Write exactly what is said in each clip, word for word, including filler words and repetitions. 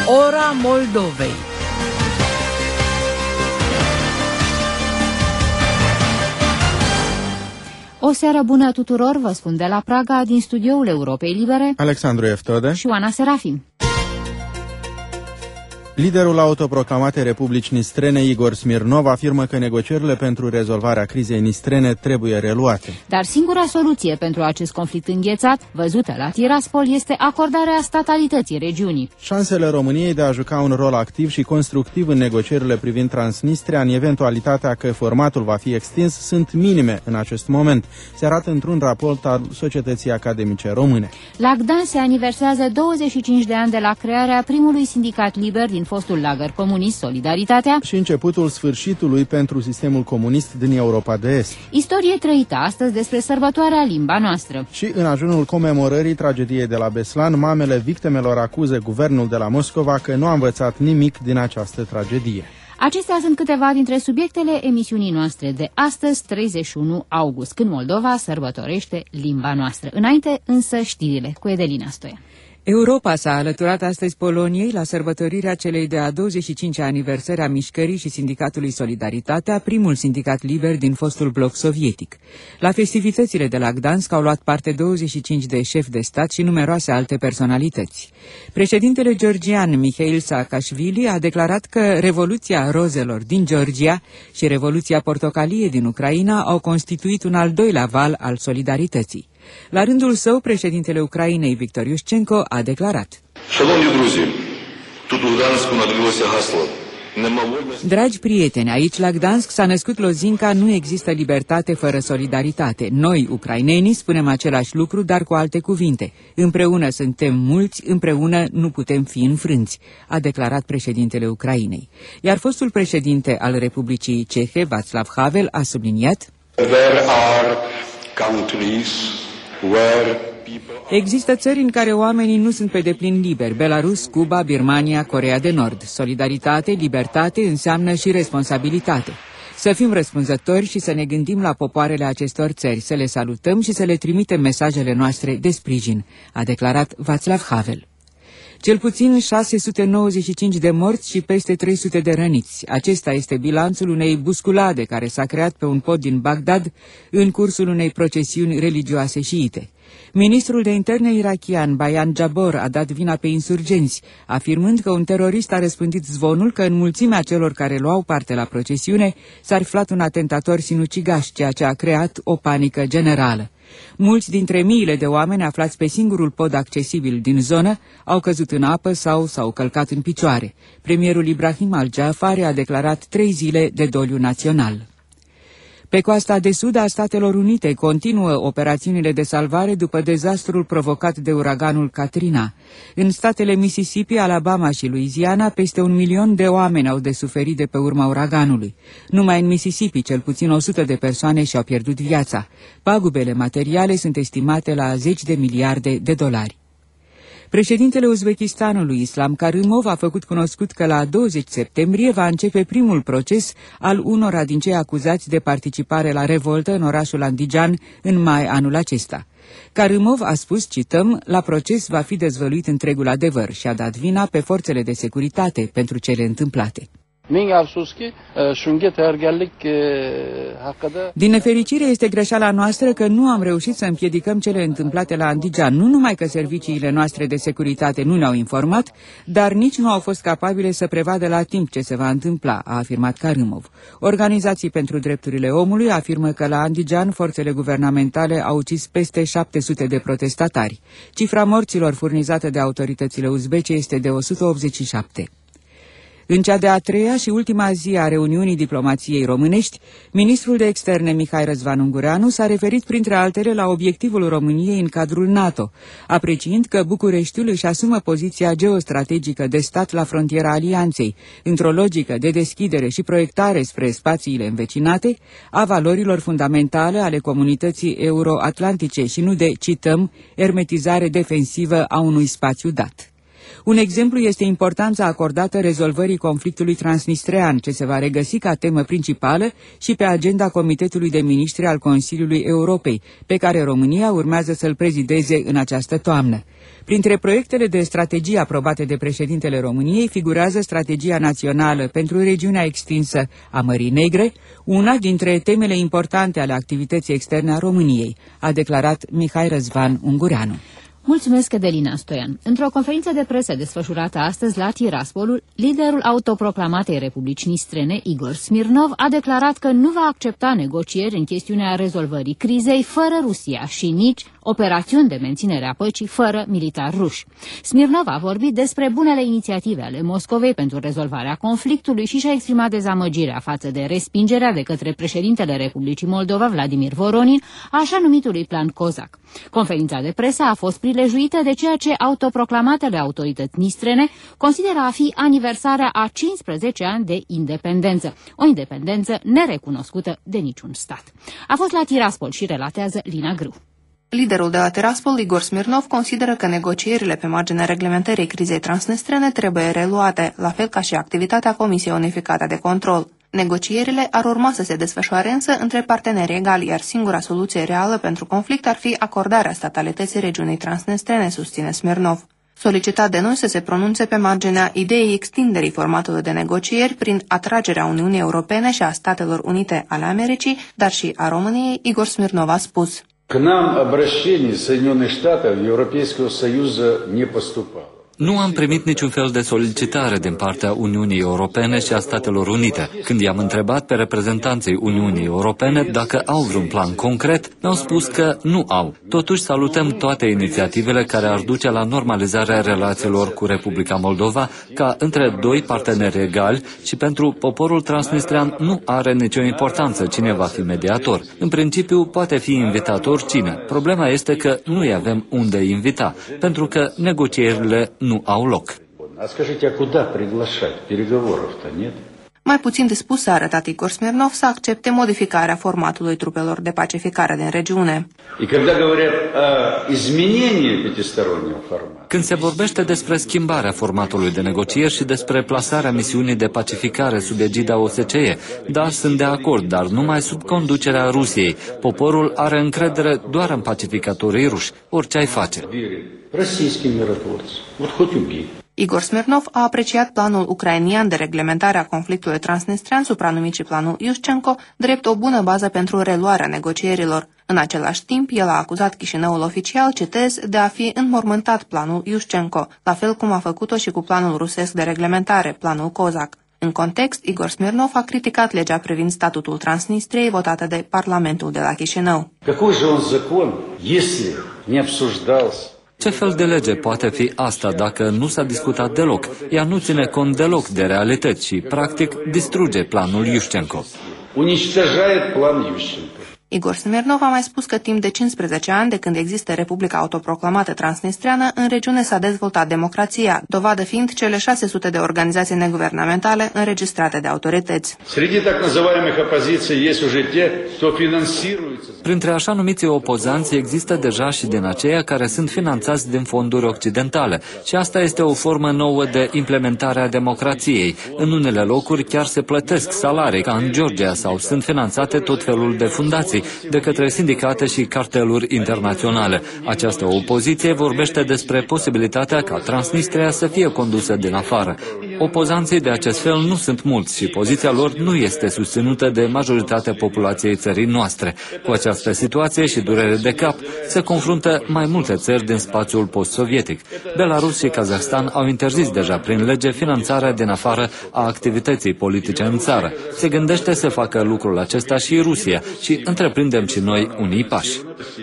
Ora Moldovei. O seară bună tuturor, vă spun de la Praga, din studioul Europei Libere, Alexandru Eftode și Oana Serafim. Liderul autoproclamatei Republici Nistrene, Igor Smirnov, afirmă că negocierile pentru rezolvarea crizei nistrene trebuie reluate. Dar singura soluție pentru acest conflict înghețat, văzută la Tiraspol, este acordarea statalității regiunii. Șansele României de a juca un rol activ și constructiv în negocierile privind Transnistria, în eventualitatea că formatul va fi extins, sunt minime în acest moment, se arată într-un raport al Societății Academice Române. La Gdansk se aniversează douăzeci și cinci de ani de la crearea primului sindicat liber din fostul lagăr comunist, Solidaritatea, și începutul sfârșitului pentru sistemul comunist din Europa de Est. Istorie trăită astăzi despre sărbătoarea limba noastră. Și în ajunul comemorării tragediei de la Beslan, mamele victimelor acuză guvernul de la Moscova că nu a învățat nimic din această tragedie. Acestea sunt câteva dintre subiectele emisiunii noastre de astăzi, treizeci și unu august, când Moldova sărbătorește limba noastră. Înainte însă știrile cu Edelina Stoian. Europa s-a alăturat astăzi Poloniei la sărbătorirea celei de-a douăzeci și cincea aniversări a mișcării și sindicatului Solidaritatea, primul sindicat liber din fostul bloc sovietic. La festivitățile de la Gdansk au luat parte douăzeci și cinci de șefi de stat și numeroase alte personalități. Președintele georgian Mikhail Saakashvili a declarat că Revoluția Rozelor din Georgia și Revoluția Portocalie din Ucraina au constituit un al doilea val al solidarității. La rândul său, președintele Ucrainei, Victor Yushchenko, a declarat: Dragi prieteni, aici la Gdansk s-a născut lozinca "Nu există libertate fără solidaritate". Noi, ucrainenii, spunem același lucru, dar cu alte cuvinte. Împreună suntem mulți, împreună nu putem fi înfrânți, a declarat președintele Ucrainei. Iar fostul președinte al Republicii Cehe, Václav Havel, a subliniat: There are countries where Există țări în care oamenii nu sunt pe deplin liberi: Belarus, Cuba, Birmania, Coreea de Nord. Solidaritate, libertate înseamnă și responsabilitate. Să fim răspunzători și să ne gândim la popoarele acestor țări, să le salutăm și să le trimitem mesajele noastre de sprijin, a declarat Václav Havel. Cel puțin șase sute nouăzeci și cinci de morți și peste trei sute de răniți. Acesta este bilanțul unei busculade care s-a creat pe un pod din Bagdad în cursul unei procesiuni religioase șiite. Ministrul de interne irachian Bayan Jabor a dat vina pe insurgenți, afirmând că un terorist a răspândit zvonul că în mulțimea celor care luau parte la procesiune s-a aflat un atentator sinucigaș, ceea ce a creat o panică generală. Mulți dintre miile de oameni aflați pe singurul pod accesibil din zonă au căzut în apă sau s-au călcat în picioare. Premierul Ibrahim al-Jafari a declarat trei zile de doliu național. Pe coasta de sud a Statelor Unite continuă operațiunile de salvare după dezastrul provocat de uraganul Katrina. În statele Mississippi, Alabama și Louisiana, peste un milion de oameni au de suferit de pe urma uraganului. Numai în Mississippi, cel puțin o sută de persoane și-au pierdut viața. Pagubele materiale sunt estimate la zeci de miliarde de dolari. Președintele Uzbekistanului, Islam Karimov, a făcut cunoscut că la douăzeci septembrie va începe primul proces al unora din cei acuzați de participare la revoltă în orașul Andijan în mai anul acesta. Karimov a spus, cităm, la proces va fi dezvăluit întregul adevăr și a dat vina pe forțele de securitate pentru cele întâmplate. Din nefericire, este greșeala noastră că nu am reușit să împiedicăm cele întâmplate la Andijan. Nu numai că serviciile noastre de securitate nu ne-au informat, dar nici nu au fost capabile să prevadă la timp ce se va întâmpla, a afirmat Karimov. Organizații pentru drepturile omului afirmă că la Andijan forțele guvernamentale au ucis peste șapte sute de protestatari. Cifra morților furnizată de autoritățile uzbece este de o sută optzeci și șapte. În cea de-a treia și ultima zi a reuniunii diplomației românești, ministrul de externe Mihai Răzvan Ungureanu s-a referit printre altele la obiectivul României în cadrul NATO, apreciind că Bucureștiul își asumă poziția geostrategică de stat la frontiera alianței, într-o logică de deschidere și proiectare spre spațiile învecinate a valorilor fundamentale ale comunității euroatlantice și nu de, cităm, ermetizare defensivă a unui spațiu dat. Un exemplu este importanța acordată rezolvării conflictului transnistrean, ce se va regăsi ca temă principală și pe agenda Comitetului de Ministri al Consiliului Europei, pe care România urmează să-l prezideze în această toamnă. Printre proiectele de strategie aprobate de președintele României figurează strategia națională pentru regiunea extinsă a Mării Negre, una dintre temele importante ale activității externe a României, a declarat Mihai Răzvan Ungureanu. Mulțumesc, Edelina Stoian. Într-o conferință de presă desfășurată astăzi la Tiraspolul, liderul autoproclamatei Republici Nistrene, Igor Smirnov, a declarat că nu va accepta negocieri în chestiunea rezolvării crizei fără Rusia și nici operațiuni de menținere a păcii fără militari ruși. Smirnov a vorbit despre bunele inițiative ale Moscovei pentru rezolvarea conflictului și și-a exprimat dezamăgirea față de respingerea de către președintele Republicii Moldova, Vladimir Voronin, așa numitului plan Cozac. Conferința de presă a fost prilejuită de ceea ce autoproclamatele autorități nistrene consideră a fi aniversarea a cincisprezece ani de independență, o independență nerecunoscută de niciun stat. A fost la Tiraspol și relatează Lina Grâu. Liderul de la Tiraspol, Igor Smirnov, consideră că negocierile pe marginea reglementării crizei transnistrene trebuie reluate, la fel ca și activitatea Comisiei Unificate de Control. Negocierile ar urma să se desfășoare însă între parteneri egali, iar singura soluție reală pentru conflict ar fi acordarea statalității regiunii transnistrene, susține Smirnov. Solicitat de noi să se pronunțe pe marginea ideii extinderii formatului de negocieri prin atragerea Uniunii Europene și a Statelor Unite ale Americii, dar și a României, Igor Smirnov a spus: К нам обращений Соединенных Штатов и Европейского Союза не поступало. Nu am primit niciun fel de solicitare din partea Uniunii Europene și a Statelor Unite. Când i-am întrebat pe reprezentanții Uniunii Europene dacă au vreun plan concret, mi-au spus că nu au. Totuși salutăm toate inițiativele care ar duce la normalizarea relațiilor cu Republica Moldova ca între doi parteneri egali și pentru poporul transnistrean nu are nicio importanță cine va fi mediator. În principiu poate fi invitat oricine. Problema este că nu-i avem unde invita, pentru că negocierile nu au loc. Mai puțin dispus a arătat Igor Smirnov să accepte modificarea formatului trupelor de pacificare din regiune. Când se vorbește despre schimbarea formatului de negocieri și despre plasarea misiunii de pacificare sub egida O S C E, da, sunt de acord, dar numai sub conducerea Rusiei. Poporul are încredere doar în pacificatorii ruși, orice ai face. Igor Smirnov a apreciat planul ucrainian de reglementare a conflictului transnistrean, supranumit și planul Iușcenco, drept o bună bază pentru reluarea negocierilor. În același timp, el a acuzat Chișinăul oficial, citez, de a fi înmormântat planul Iușcenco, la fel cum a făcut-o și cu planul rusesc de reglementare, planul Cozac. În context, Igor Smirnov a criticat legea privind statutul Transnistriei votată de Parlamentul de la Chișinău. Ce fel de lege poate fi asta dacă nu s-a discutat deloc? Ea nu ține cont deloc de realități și, practic, distruge planul Iușcenco. Igor Smirnov a mai spus că timp de cincisprezece ani de când există Republica Autoproclamată Transnistreană, în regiune s-a dezvoltat democrația, dovadă fiind cele șase sute de organizații neguvernamentale înregistrate de autorități. Printre așa numiții opozanți există deja și din aceia care sunt finanțați din fonduri occidentale și asta este o formă nouă de implementare a democrației. În unele locuri chiar se plătesc salarii, ca în Georgia, sau sunt finanțate tot felul de fundații de către sindicate și carteluri internaționale. Această opoziție vorbește despre posibilitatea ca Transnistria să fie condusă din afară. Opozanții de acest fel nu sunt mulți și poziția lor nu este susținută de majoritatea populației țării noastre. Cu această situație și durere de cap se confruntă mai multe țări din spațiul post-sovietic. Belarus și Kazahstan au interzis deja prin lege finanțarea din afară a activității politice în țară. Se gândește să facă lucrul acesta și Rusia și întreprindem și noi unii pași.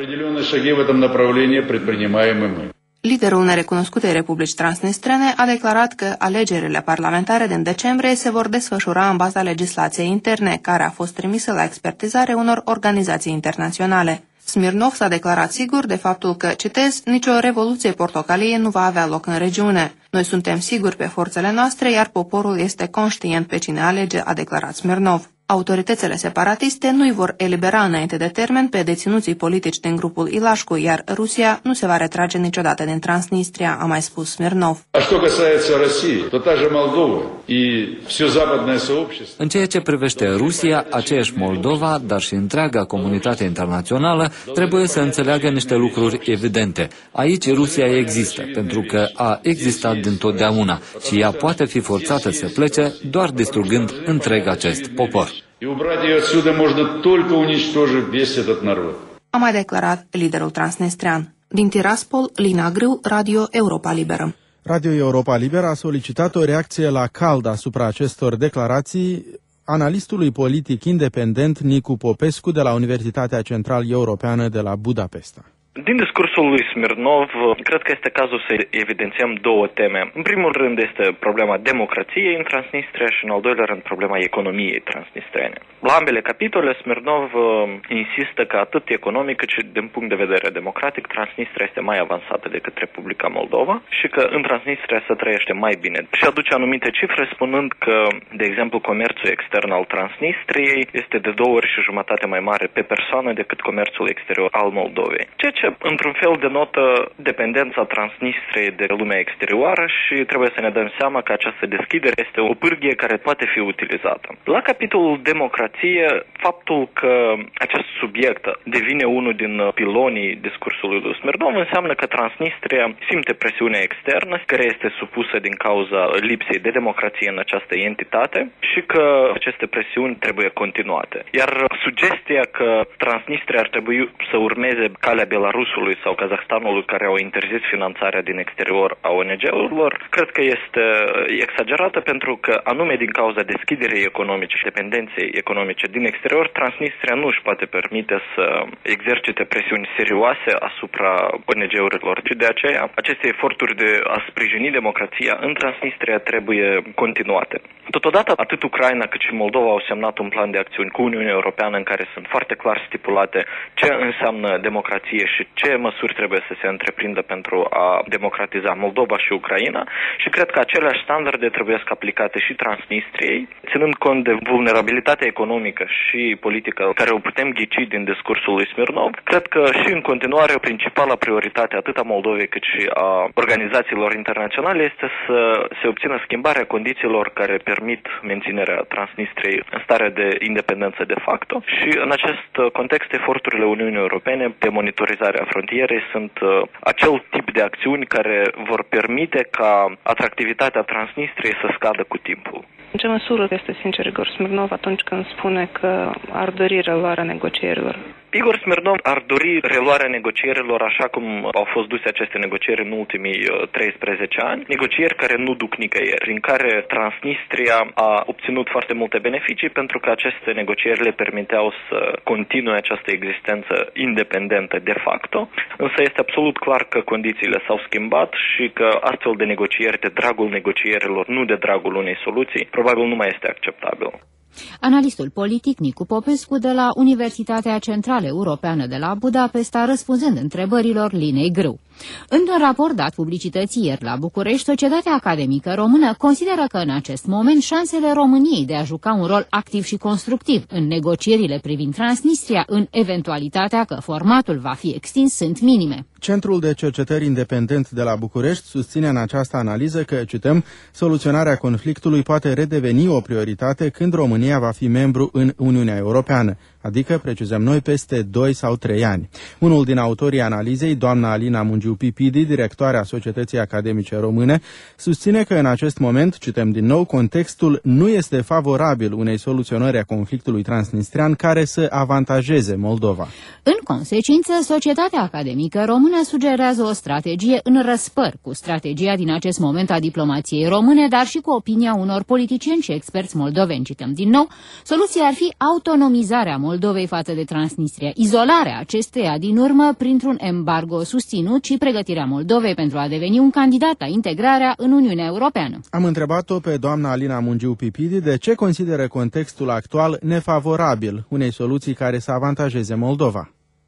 Liderul nerecunoscutei Republici Transnistrene a declarat că alegerile parlamentare din decembrie se vor desfășura în baza legislației interne, care a fost trimisă la expertizare unor organizații internaționale. Smirnov s-a declarat sigur de faptul că, citez, nicio revoluție portocalie nu va avea loc în regiune. Noi suntem siguri pe forțele noastre, iar poporul este conștient pe cine alege, a declarat Smirnov. Autoritățile separatiste nu-i vor elibera înainte de termen pe deținuții politici din grupul Ilașcu, iar Rusia nu se va retrage niciodată din Transnistria, a mai spus Smirnov. În ceea ce privește Rusia, aceeași Moldova, dar și întreaga comunitate internațională, trebuie să înțeleagă niște lucruri evidente. Aici Rusia există, pentru că a existat dintotdeauna și ea poate fi forțată să plece doar distrugând întreg acest popor. A mai declarat liderul transnistrean. Din Tiraspol, Lina Grâu, Radio Europa Liberă. Radio Europa Liberă a solicitat o reacție la cald asupra acestor declarații analistului politic independent Nicu Popescu de la Universitatea Central Europeană de la Budapesta. Din discursul lui Smirnov, cred că este cazul să evidențiem două teme. În primul rând este problema democrației în Transnistria și în al doilea rând problema economiei transnistrene. La ambele capitole, Smirnov insistă că atât economic cât și din punct de vedere democratic, Transnistria este mai avansată decât Republica Moldova și că în Transnistria se trăiește mai bine. Și aduce anumite cifre spunând că, de exemplu, comerțul extern al Transnistriei este de două ori și jumătate mai mare pe persoană decât comerțul exterior al Moldovei. Ceea ce într-un fel denotă dependența Transnistriei de lumea exterioară și trebuie să ne dăm seama că această deschidere este o pârghie care poate fi utilizată. La capitolul democrație, faptul că acest subiect devine unul din pilonii discursului lui Smirnov înseamnă că Transnistria simte presiunea externă care este supusă din cauza lipsei de democrație în această entitate și că aceste presiuni trebuie continuate. Iar sugestia că Transnistria ar trebui să urmeze calea Belarusului sau Kazahstanului care au interzis finanțarea din exterior a O N G-urilor, cred că este exagerată pentru că anume din cauza deschiderii economice și dependenței economice din exterior, Transnistria nu își poate permite să exercite presiuni serioase asupra O N G-urilor. Și de aceea aceste eforturi de a sprijini democrația în Transnistria trebuie continuate. Totodată, atât Ucraina cât și Moldova au semnat un plan de acțiuni cu Uniunea Europeană în care sunt foarte clar stipulate ce înseamnă democrație și ce măsuri trebuie să se întreprindă pentru a democratiza Moldova și Ucraina și cred că aceleași standarde trebuie să aplicate și Transnistriei, ținând cont de vulnerabilitatea economică și politică care o putem ghici din discursul lui Smirnov. Cred că și în continuare principala prioritate atât a Moldovei cât și a organizațiilor internaționale este să se obțină schimbarea condițiilor care permit menținerea Transnistriei în stare de independență de facto și în acest context eforturile Uniunii Europene de monitorizare a frontierei sunt uh, acel tip de acțiuni care vor permite ca atractivitatea Transnistriei să scadă cu timpul. În ce măsură este sincer Igor Smirnov atunci când spune că ar dori reluarea negocierilor? Igor Smirnov ar dori reluarea negocierilor așa cum au fost duse aceste negocieri în ultimii treisprezece ani, negocieri care nu duc nicăieri, prin care Transnistria a obținut foarte multe beneficii pentru că aceste negocieri le permiteau să continue această existență independentă de facto, însă este absolut clar că condițiile s-au schimbat și că astfel de negocieri de dragul negocierilor, nu de dragul unei soluții, probabil nu mai este acceptabil. Analistul politic Nicu Popescu de la Universitatea Centrală Europeană de la Budapesta, răspunzând întrebărilor Linei Grâu. Într-un raport dat publicității ieri la București, Societatea Academică Română consideră că în acest moment șansele României de a juca un rol activ și constructiv în negocierile privind Transnistria, în eventualitatea că formatul va fi extins, sunt minime. Centrul de Cercetări Independent de la București susține în această analiză că, cităm, soluționarea conflictului poate redeveni o prioritate când România va fi membru în Uniunea Europeană, adică, precizăm noi, peste doi sau trei ani. Unul din autorii analizei, doamna Alina Mungiu-Pipidi, directoarea Societății Academice Române, susține că în acest moment, cităm din nou, contextul nu este favorabil unei soluționări a conflictului transnistrian care să avantajeze Moldova. În consecință, Societatea Academică Română sugerează o strategie în răspăr cu strategia din acest moment a diplomației române, dar și cu opinia unor politicieni și experți moldoveni. Cităm din nou, soluția ar fi autonomizarea Moldovei față de Transnistria, izolarea acesteia din urmă printr-un embargo susținut și pregătirea Moldovei pentru a deveni un candidat la integrarea în Uniunea Europeană. Am întrebat-o pe doamna Alina Mungiu-Pipidi de ce consideră contextul actual nefavorabil unei soluții care să avantajeze Moldova.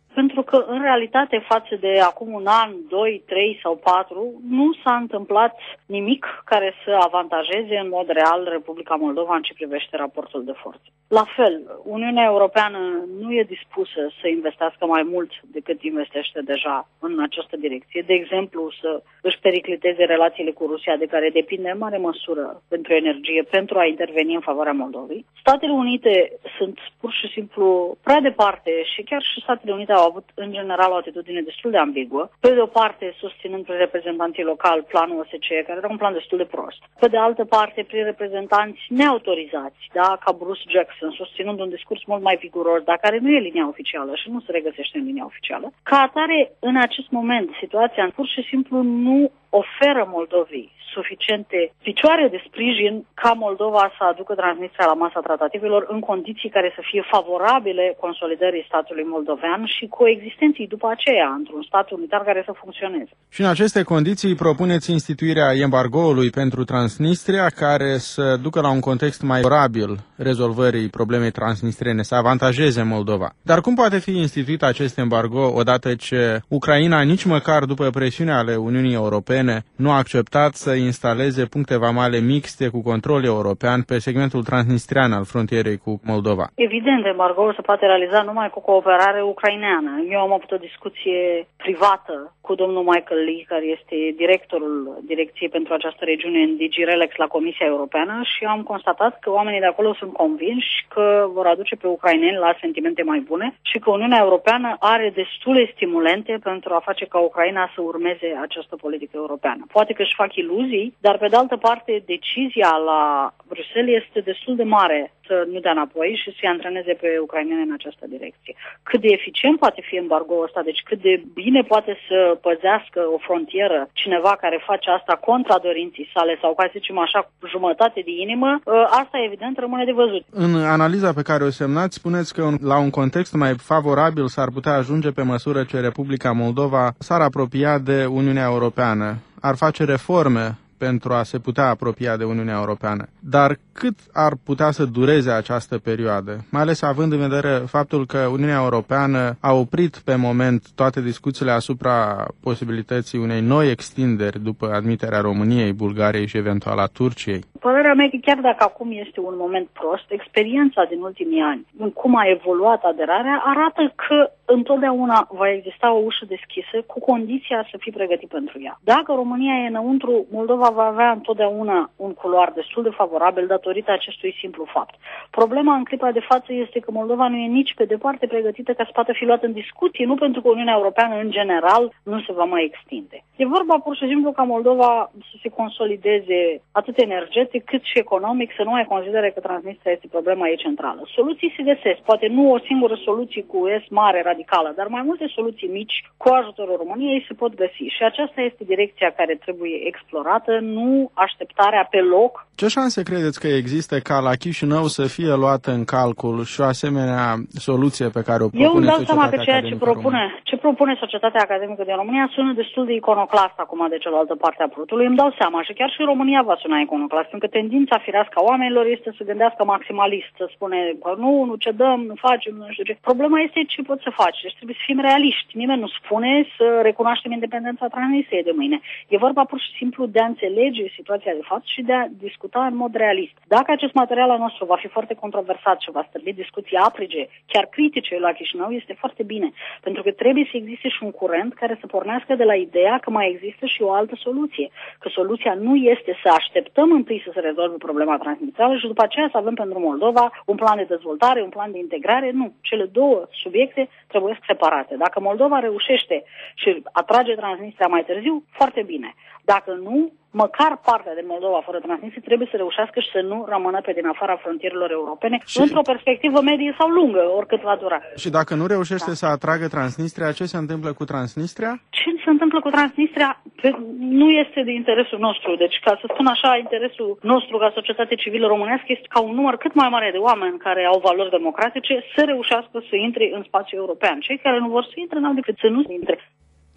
Pentru că, în realitate, față de acum un an, doi, trei sau patru, nu s-a întâmplat nimic care să avantajeze în mod real Republica Moldova în ce privește raportul de forțe. La fel, Uniunea Europeană nu e dispusă să investească mai mult decât investește deja în această direcție. De exemplu, să își pericliteze relațiile cu Rusia, de care depinde în mare măsură pentru energie, pentru a interveni în favoarea Moldovei. Statele Unite sunt pur și simplu prea departe și chiar și Statele Unite au avut în general o atitudine destul de ambiguă. Pe de o parte, susținând prin reprezentanții locali planul O S C E, care era un plan destul de prost. Pe de altă parte, prin reprezentanți neautorizați, da, ca Bruce Jackson, susținând un discurs mult mai viguros, dar care nu e linia oficială și nu se regăsește în linia oficială. Ca atare, în acest moment, situația pur și simplu nu oferă Moldovei suficiente picioare de sprijin ca Moldova să aducă Transnistria la masa tratativelor în condiții care să fie favorabile consolidării statului moldovean și coexistenței după aceea într-un stat unitar care să funcționeze. Și în aceste condiții propuneți instituirea embargoului pentru Transnistria, care să ducă la un context mai favorabil rezolvării problemei transnistriene, să avantajeze Moldova. Dar cum poate fi instituit acest embargo odată ce Ucraina, nici măcar după presiunea ale Uniunii Europene, nu a acceptat să instaleze puncte vamale mixte cu control european pe segmentul transnistrian al frontierei cu Moldova? Evident, embargoul se poate realiza numai cu cooperare ucraineană. Eu am avut o discuție privată cu domnul Michael Lee, care este directorul direcției pentru această regiune în D G Relex la Comisia Europeană, și am constatat că oamenii de acolo sunt convinși că vor aduce pe ucraineni la sentimente mai bune și că Uniunea Europeană are destule stimulente pentru a face ca Ucraina să urmeze această politică europeană. Poate că își fac iluzii, dar pe de altă parte decizia la Bruxelles este destul de mare să nu dea înapoi și să-i antreneze pe ucraineni în această direcție. Cât de eficient poate fi embargoul ăsta, deci cât de bine poate să păzească o frontieră cineva care face asta contra dorinții sale sau, ca să zicem așa, jumătate de inimă, asta evident rămâne de văzut. În analiza pe care o semnați, spuneți că la un context mai favorabil s-ar putea ajunge pe măsură ce Republica Moldova s-ar apropia de Uniunea Europeană, ar face reforme pentru a se putea apropia de Uniunea Europeană. Dar cât ar putea să dureze această perioadă? Mai ales având în vedere faptul că Uniunea Europeană a oprit pe moment toate discuțiile asupra posibilității unei noi extinderi după admiterea României, Bulgariei și eventual a Turciei. Părerea mea că chiar dacă acum este un moment prost, experiența din ultimii ani, în cum a evoluat aderarea, arată că întotdeauna va exista o ușă deschisă cu condiția să fii pregătit pentru ea. Dacă România e înăuntru, Moldova va avea întotdeauna un culoar destul de favorabil datorită acestui simplu fapt. Problema în clipa de față este că Moldova nu e nici pe departe pregătită ca să poată fi luată în discuție, nu pentru că Uniunea Europeană în general nu se va mai extinde. E vorba pur și simplu ca Moldova să se consolideze atât energetic cât și economic, să nu mai considere că Transnistria este problema ei centrală. Soluții se găsesc, poate nu o singură soluție cu S mare, radicală, dar mai multe soluții mici cu ajutorul României se pot găsi și aceasta este direcția care trebuie explorată, nu așteptarea pe loc. Ce șanse credeți că există ca la Chișinău să fie luată în calcul și o asemenea soluție pe care o propune Eu îmi dau societatea seama că ceea ce propune, română? ce propune societatea academică din România sună destul de iconoclast acum de cealaltă parte a prutului. Îmi dau seama și chiar și România va suna iconoclast, pentru că tendința firească a oamenilor este să gândească maximalist, să spune că nu, nu cedăm, nu facem, nu știu ce. Problema este ce poți să faci. Deci trebuie să fim realiști. Nimeni nu spune să recunoaștem independența Transnistriei de mâine. E vorba pur și simplu de a înțelege situația de fapt și de a discuta în mod realist. Dacă acest material al nostru va fi foarte controversat și va stârni discuții aprige, chiar critice la Chișinău, este foarte bine. Pentru că trebuie să existe și un curent care să pornească de la ideea că mai există și o altă soluție. Că soluția nu este să așteptăm întâi să se rezolve problema transnistrială și după aceea să avem pentru Moldova un plan de dezvoltare, un plan de integrare. Nu. Cele două subiecte trebuie separate. Dacă Moldova reușește și atrage Transnistria mai târziu, foarte bine. Dacă nu, măcar partea de Moldova fără Transnistria trebuie să reușească și să nu rămână pe din afara frontierelor europene și într-o perspectivă medie sau lungă, oricât va dura. Și dacă nu reușește da. să atragă Transnistria, ce se întâmplă cu Transnistria? Ce se întâmplă cu Transnistria nu este de interesul nostru. Deci, ca să spun așa, interesul nostru ca societate civilă românească este ca un număr cât mai mare de oameni care au valori democratice să reușească să intre în spațiul european. Cei care nu vor să intre n-au decât să nu intre.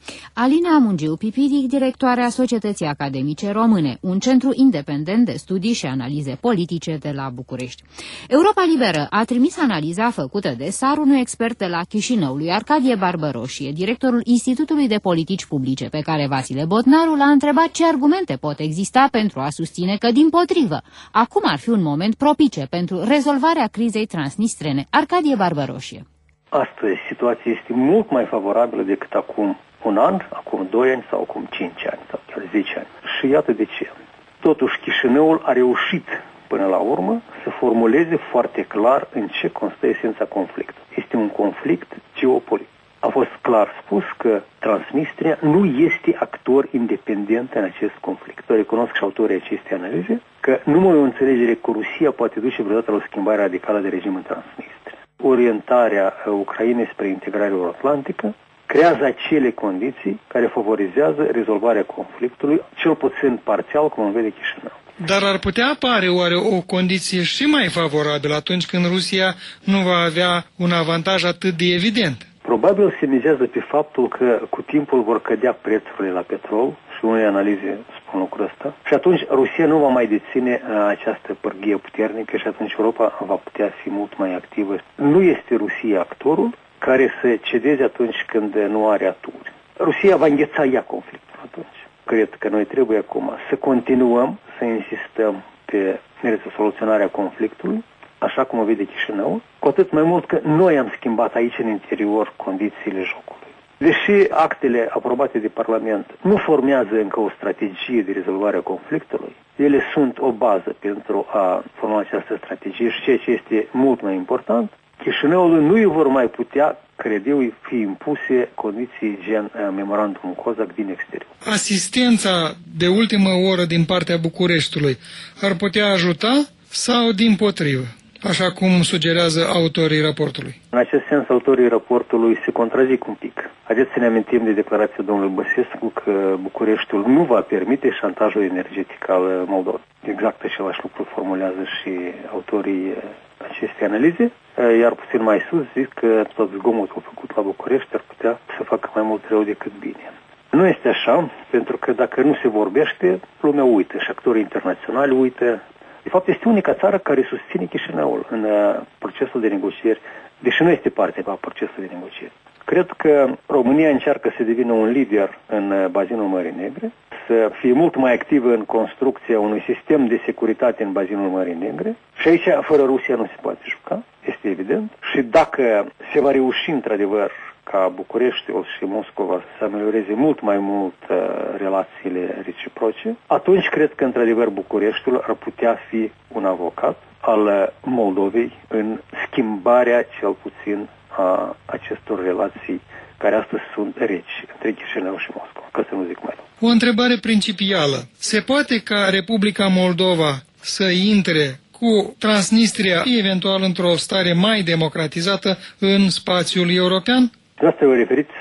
Alina Mungiu Pipidic, directoarea Societății Academice Române, un centru independent de studii și analize politice de la București. Europa Liberă a trimis analiza făcută de S A R unui expert de la Chișinău, lui Arcadie Barbăroșie, directorul Institutului de Politici Publice, pe care Vasile Botnaru l-a întrebat ce argumente pot exista pentru a susține că, dimpotrivă, acum ar fi un moment propice pentru rezolvarea crizei transnistrene. Arcadie Barbăroșie. Astăzi situația este mult mai favorabilă decât acum un an, acum doi ani sau acum cinci ani sau chiar zece ani. Și iată de ce. Totuși Chișinăul a reușit până la urmă să formuleze foarte clar în ce constă esența conflictului. Este un conflict geopolitic. A fost clar spus că Transnistria nu este actor independent în acest conflict. O recunosc și autorii acestei analize că numai o înțelegere cu Rusia poate duce vreodată la o schimbare radicală de regim în Transnistria. Orientarea Ucrainei spre integrare euroatlantică creează acele condiții care favorizează rezolvarea conflictului, cel puțin parțial, cum îl vede Chișinău. Dar ar putea apare oare o condiție și mai favorabilă atunci când Rusia nu va avea un avantaj atât de evident? Probabil se mizează pe faptul că cu timpul vor cădea prețurile la petrol și unele analize spun lucrul ăsta. Și atunci Rusia nu va mai deține această pârghie puternică și atunci Europa va putea fi mult mai activă. Nu este Rusia actorul care să cedeze atunci când nu are aturi. Rusia va îngheța ea conflictul atunci. Cred că noi trebuie acum să continuăm să insistăm pe soluționarea conflictului, așa cum o vede Chișinău, cu atât mai mult că noi am schimbat aici în interior condițiile jocului. Deși actele aprobate de Parlament nu formează încă o strategie de rezolvare a conflictului, ele sunt o bază pentru a forma această strategie și ceea ce este mult mai important, Chișinăului nu îi vor mai putea, cred eu, fi impuse condiții gen memorandumul Cozac din exterior. Asistența de ultimă oră din partea Bucureștiului ar putea ajuta sau dimpotrivă, așa cum sugerează autorii raportului? În acest sens, autorii raportului se contrazic un pic. Haideți să ne amintim de declarația domnului Băsescu că Bucureștiul nu va permite șantajul energetic al Moldovei. Exact același lucru formulează și autorii acestei analize, iar puțin mai sus zic că tot zgomotul făcut la București ar putea să facă mai mult rău decât bine. Nu este așa, pentru că dacă nu se vorbește, lumea uită și actorii internaționali uită. De fapt, este unica țară care susține Chișinăul în procesul de negocieri, deși nu este parte a procesului de negocieri. Cred că România încearcă să devină un lider în bazinul Mării Negre, să fie mult mai activă în construcția unui sistem de securitate în bazinul Mării Negre și aici, fără Rusia, nu se poate juca, este evident. Și dacă se va reuși, într-adevăr, ca Bucureștiul și Moscova să amelioreze mult mai mult uh, relațiile reciproce, atunci cred că, într-adevăr, Bucureștiul ar putea fi un avocat al Moldovei în schimbarea, cel puțin, a acestor relații care astăzi sunt reci între Chișinău și Moscova, ca să nu zic mai mult. O întrebare principială. Se poate ca Republica Moldova să intre cu Transnistria, eventual într-o stare mai democratizată în spațiul european? Asta vă referiți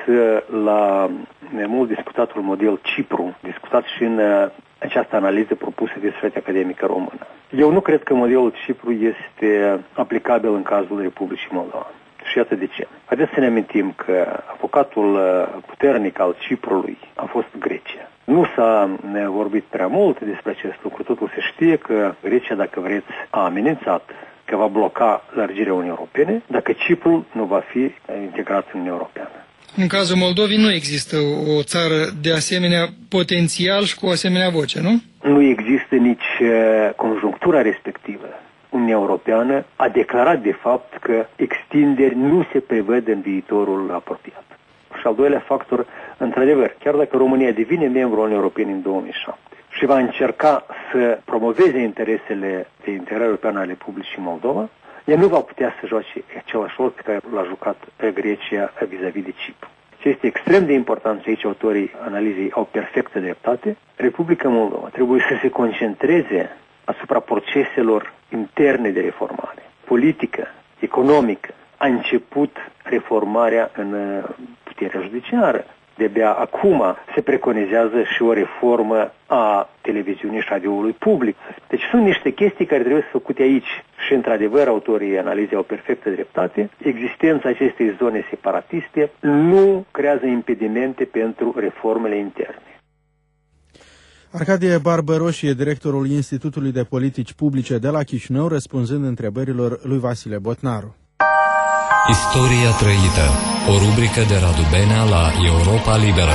la mult discutatul model Cipru, discutat și în această analiză propusă de Societatea Academică Română. Eu nu cred că modelul Cipru este aplicabil în cazul Republicii Moldova. Și iată de ce. Haideți să ne amintim că avocatul puternic al Ciprului a fost Grecia. Nu s-a vorbit prea mult despre acest lucru. Totul se știe că Grecia, dacă vreți, a amenințat că va bloca lărgirea Uniunii Europene dacă Ciprul nu va fi integrat în Uniunea Europeană. În cazul Moldovei nu există o țară de asemenea potențial și cu o asemenea voce, nu? Nu există nici conjunctura respectivă. Uniunea Europeană a declarat de fapt că extinderi nu se prevăd în viitorul apropiat. Și al doilea factor, într-adevăr, chiar dacă România devine membru al Uniunii Europene în două mii șapte și va încerca să promoveze interesele de integrare europeană a Republicii Moldova, ea nu va putea să joace același rol pe care l-a jucat Grecia vis-a-vis de Cipru. Ce este extrem de important și aici autorii analizei au perfectă dreptate, Republica Moldova trebuie să se concentreze asupra proceselor interne de reformare, politică, economică. A început reformarea în puterea judiciară. De-abia acum se preconizează și o reformă a televiziunii și radioului public. Deci sunt niște chestii care trebuie să făcute aici și, într-adevăr, autorii analizei au perfectă dreptate. Existența acestei zone separatiste nu creează impedimente pentru reformele interne. Arcadie Barbăroș e directorul Institutului de Politici Publice de la Chișinău, răspunzând întrebărilor lui Vasile Botnaru. Istoria trăită, o rubrică de Radu Benea la Europa Liberă.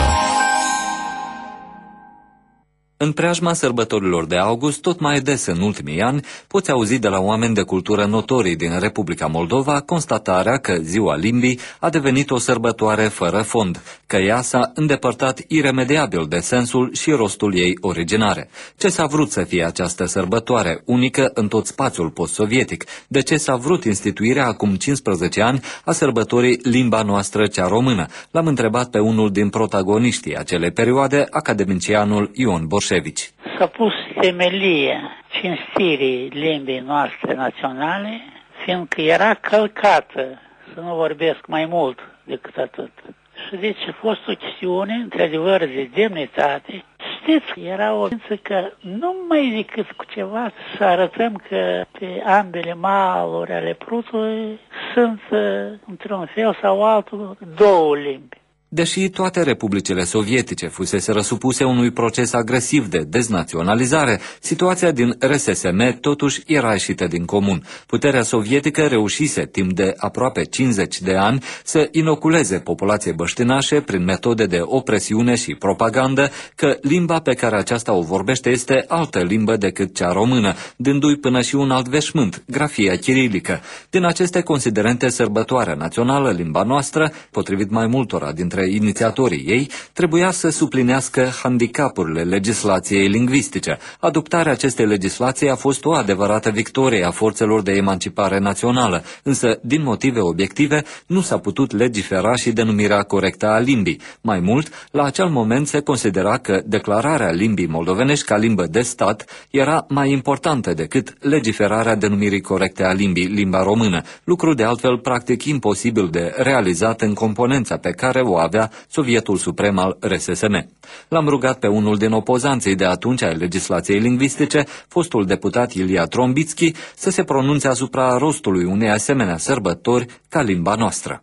În preajma sărbătorilor de august, tot mai des în ultimii ani, poți auzi de la oameni de cultură notorii din Republica Moldova constatarea că Ziua Limbii a devenit o sărbătoare fără fond, că ea s-a îndepărtat iremediabil de sensul și rostul ei originare. Ce s-a vrut să fie această sărbătoare, unică în tot spațiul post-sovietic? De ce s-a vrut instituirea acum cincisprezece ani a sărbătorii Limba noastră cea română? L-am întrebat pe unul din protagoniștii acelei perioade, academicianul Ion Borșevici. S-a pus temelia cinstirii limbii noastre naționale, fiindcă era călcată, să nu vorbesc mai mult decât atât. Și deci a fost o chestiune, într-adevăr, de demnitate. Știți, era o ființă că nu mai decât cu ceva să arătăm că pe ambele maluri ale Prutului sunt, într-un fel sau altul, două limbi. Deși toate republicile sovietice fusese răsupuse unui proces agresiv de deznaționalizare, situația din R S S M totuși era ieșită din comun. Puterea sovietică reușise timp de aproape cincizeci de ani să inoculeze populației băștinașe prin metode de opresiune și propagandă că limba pe care aceasta o vorbește este altă limbă decât cea română, dându-i până și un alt veșmânt, grafia chirilică. Din aceste considerente, sărbătoarea națională, limba noastră, potrivit mai multora dintre inițiatorii ei, trebuia să suplinească handicapurile legislației lingvistice. Adoptarea acestei legislații a fost o adevărată victorie a forțelor de emancipare națională, însă, din motive obiective, nu s-a putut legifera și denumirea corectă a limbii. Mai mult, la acel moment se considera că declararea limbii moldovenești ca limbă de stat era mai importantă decât legiferarea denumirii corecte a limbii, limba română, lucru de altfel practic imposibil de realizat în componența pe care o avea Sovietul Suprem al R S S M. L-am rugat pe unul din opozanții de atunci ai legislației lingvistice, fostul deputat Ilia Trombitski, să se pronunțe asupra rostului unei asemenea sărbători ca limba noastră.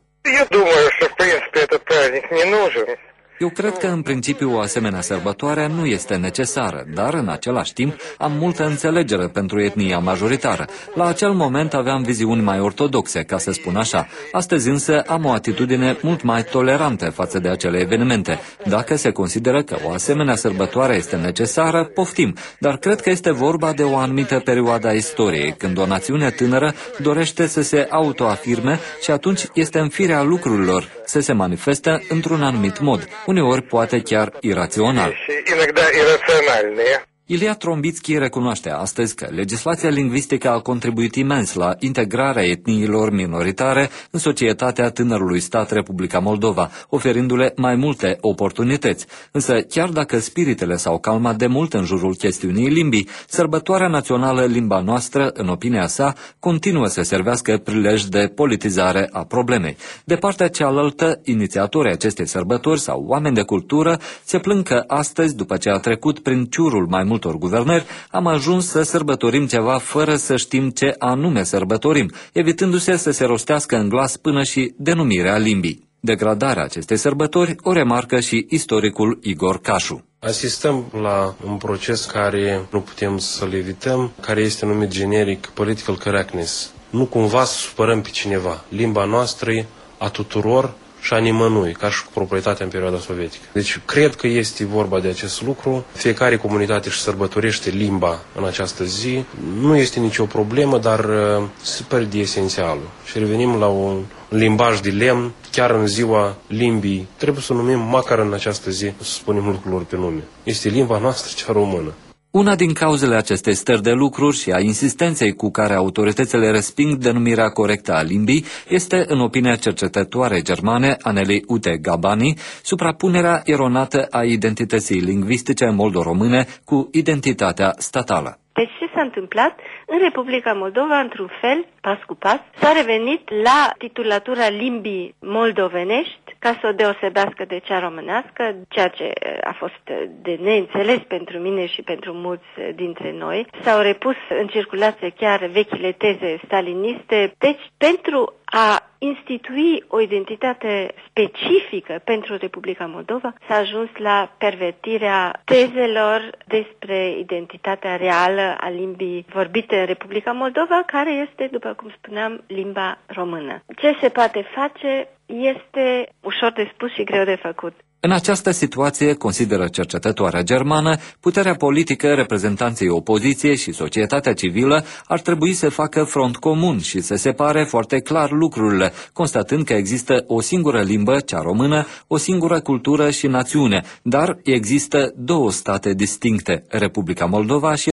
Eu cred că în principiu o asemenea sărbătoare nu este necesară, dar în același timp am multă înțelegere pentru etnia majoritară. La acel moment aveam viziuni mai ortodoxe, ca să spun așa. Astăzi însă am o atitudine mult mai tolerantă față de acele evenimente. Dacă se consideră că o asemenea sărbătoare este necesară, poftim, dar cred că este vorba de o anumită perioadă a istoriei, când o națiune tânără dorește să se autoafirme și atunci este în firea lucrurilor să se manifeste într-un anumit mod, uneori poate chiar irațional. Ilia Trombitski recunoaște astăzi că legislația lingvistică a contribuit imens la integrarea etniilor minoritare în societatea tânărului stat Republica Moldova, oferindu-le mai multe oportunități. Însă, chiar dacă spiritele s-au calmat de mult în jurul chestiunii limbii, sărbătoarea națională limba noastră, în opinia sa, continuă să servească prilej de politizare a problemei. De partea cealaltă, inițiatorii acestei sărbători sau oameni de cultură se plâng că astăzi, după ce a trecut prin ciurul mai multor guvernări, am ajuns să sărbătorim ceva fără să știm ce anume sărbătorim, evitându-se să se rostească în glas până și denumirea limbii. Degradarea acestei sărbători o remarcă și istoricul Igor Cașu. Asistăm la un proces care nu putem să-l evităm, care este numit generic political correctness. Nu cumva să supărăm pe cineva. Limba noastră e a tuturor și a nimănui, ca și cu proprietatea în perioada sovietică. Deci cred că este vorba de acest lucru. Fiecare comunitate își sărbătorește limba în această zi. Nu este nicio problemă, dar uh, se pierde esențialul. Și revenim la un limbaj de lemn, chiar în ziua limbii. Trebuie să o numim, măcar în această zi, să spunem lucrurilor pe nume. Este limba noastră cea română. Una din cauzele acestei stări de lucruri și a insistenței cu care autoritățile resping denumirea corectă a limbii este, în opinia cercetătoarei germane Anneli Ute Gabani, suprapunerea eronată a identității lingvistice moldo-române cu identitatea statală. Deci ce s-a întâmplat? În Republica Moldova, într-un fel, pas cu pas, s-a revenit la titulatura limbii moldovenești ca să o deosebească de cea românească, ceea ce a fost de neînțeles pentru mine și pentru mulți dintre noi. S-au repus în circulație chiar vechile teze staliniste. Deci, pentru a institui o identitate specifică pentru Republica Moldova, s-a ajuns la pervertirea tezelor despre identitatea reală a limbii vorbite în Republica Moldova, care este, după cum spuneam, limba română. Ce se poate face este ușor de spus și greu de făcut. În această situație, consideră cercetătoarea germană, puterea politică, reprezentanții opoziției și societatea civilă ar trebui să facă front comun și să separe foarte clar lucrurile, constatând că există o singură limbă, cea română, o singură cultură și națiune, dar există două state distincte, Republica Moldova și